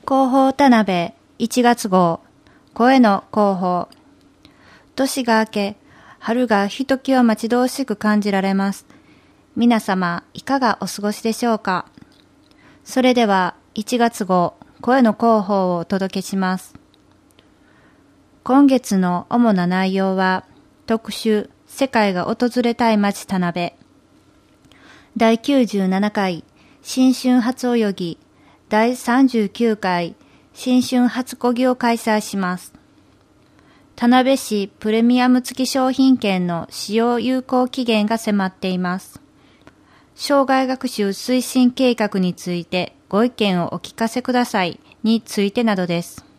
広報田辺1月号声の広報。年が明け、春がひときわ待ち遠しく感じられます。皆様いかがお過ごしでしょうか。それでは1月号声の広報をお届けします。今月の主な内容は特集世界が訪れたい街田辺、第97回新春初泳ぎ、第39回新春初漕ぎを開催します。田辺市プレミアム付き商品券の使用有効期限が迫っています。生涯学習推進計画についてご意見をお聞かせくださいについてなどです。